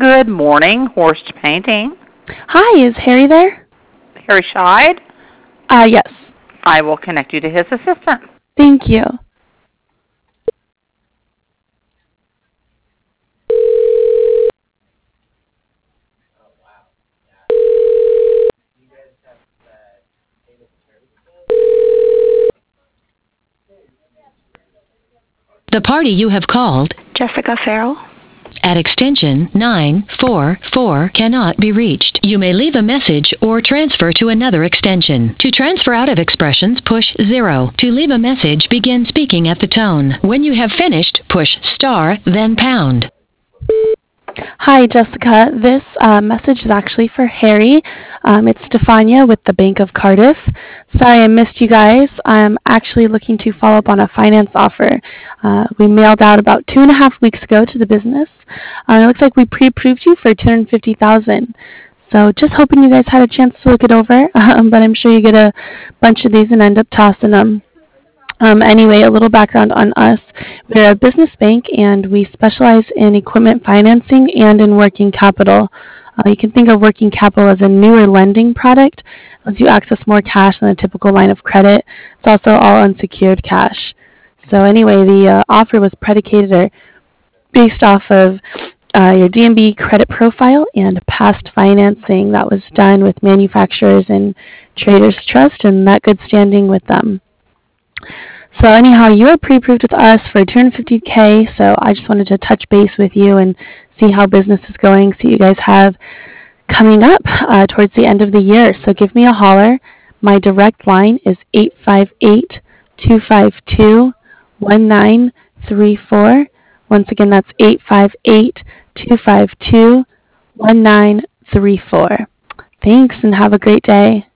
Good morning, Horst Painting. Hi, is Harry there? Harry Scheid? Yes. I will connect you to his assistant. Thank you. The party you have called, Jessica Farrell. at extension 944 cannot be reached. You may leave a message or transfer to another extension. To transfer out of expressions, push 0. To leave a message, begin speaking at the tone. When you have finished, push star, then pound. Hi, Jessica. This message is actually for Harry. It's Stefania with the Bank of Cardiff. Sorry I missed you guys. I'm actually looking to follow up on a finance offer. We mailed out about 2.5 weeks ago to the business. It looks like we pre-approved you for $250,000. So just hoping you guys had a chance to look it over, but I'm sure you get a bunch of these and end up tossing them. Anyway, a little background on us. We're a business bank, and we specialize in equipment financing and in working capital. You can think of working capital as a newer lending product. It lets you access more cash than a typical line of credit. It's also all unsecured cash. So anyway, the offer was predicated or based off of your DNB credit profile and past financing that was done with manufacturers and Traders Trust and that good standing with them. So anyhow, you are pre-approved with us for $250K, so I just wanted to touch base with you and see how business is going, see what you guys have coming up towards the end of the year. So give me a holler. My direct line is 858-252-1934. Once again, that's 858-252-1934. Thanks, and have a great day.